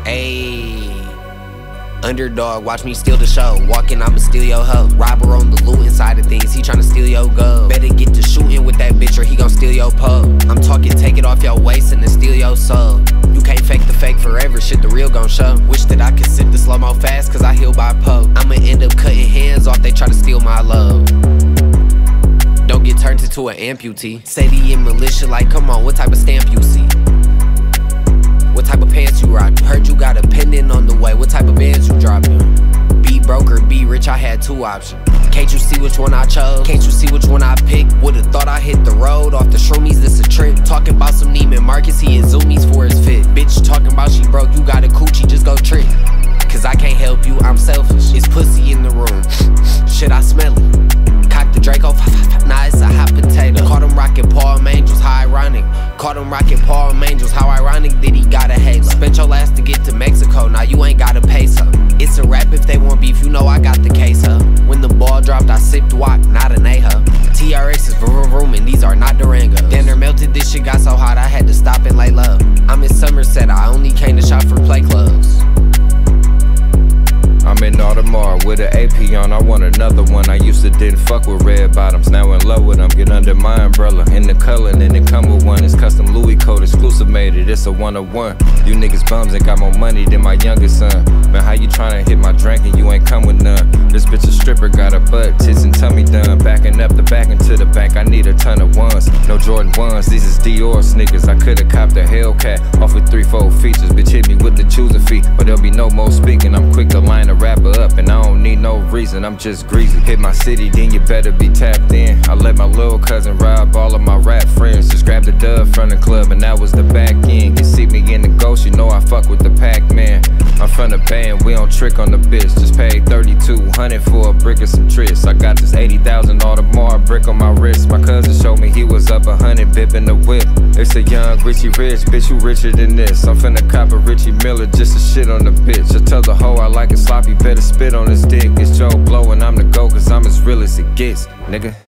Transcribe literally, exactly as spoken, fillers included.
Ayy, underdog, watch me steal the show. Walking, I'ma steal your hoe. Robber on the looting side of things, he tryna steal your gold. Better get to shooting with that bitch or he gon' steal your pole. I'm talking, take it off your waist and then steal your soul. You can't fake the fake forever, shit the real gon' show. Wish that I could sit the slow-mo fast, cause I heal by po. I'ma end up cutting hands off, they try to steal my love. Don't get turned into an amputee. Say the in militia like, come on, what type of stamp you see? What type of pants you rock? Heard you got a pendant on the way, what type of bands you dropping? Be broke or be rich, I had two options. Can't you see which one I chose? Can't you see which one I picked? Would've thought I hit the road off the shroomies, this a trick. Talking about some Neiman Marcus, he is zoomies for his fit. Bitch talking about she broke, you got a coochie, just go trick. Cause I can't help you, I'm selfish. It's pussy in the room, shit I smell it. Cock the Draco, nah it's a hot potato. Caught him rockin' Paul Mangels, how ironic. Caught him rockin' Paul Mangels, how ironic that he got a halo. Spent your last to get to Mexico, now you ain't got a peso. It's a rap if they want beef, you know I got the queso. When the ball dropped, I sipped wok, not an A-ho. T R X is vroom vroom and these are not Durangos. Dinner melted, this shit got so hot I had to stop and lay low. I'm in Somerset, I only came to shop for play clothes. I'm in Audemars with an A P on, I want another one. I used to didn't fuck with red bottoms, now in love with them. Get under my umbrella, in the color, and then it come with one. It's custom Louis code, exclusive made it, it's a one of one. You niggas bums and got more money than my youngest son. Man, how you tryna hit my drink and you ain't come with none? This bitch a stripper, got her butt, tits and tummy done. Backing up the back into the bank, I need a ton of ones. No Jordan ones, these is Dior sneakers. I coulda copped a Hellcat, off with three, four features. Bitch hit me with the chooser fee, but there'll be no more speaking. I'm quick to line a rapper up, and I don't need no reason, I'm just greasy. Hit my city, then you better be tapped in. I let my little cousin rob all of my rap friends. Just grabbed the dub from the club, and that was the back end. You see me in the ghost, you know I fuck with the Pac-Man. I'm from the band, we don't trick on the bitch. Just paid thirty-two hundred for a brick of some tricks. I got this eighty thousand Audemars brick on my wrist. My cousin showed me he was up a hundred, bipping the whip. It's a young Richie Rich, bitch, you richer than this. I'm finna cop a Richie Miller just to shit on the bitch. I tell the hoe I like it sloppy, better spit on his dick. It's Joe Blow and I'm the GOAT, cause I'm as real as it gets, nigga.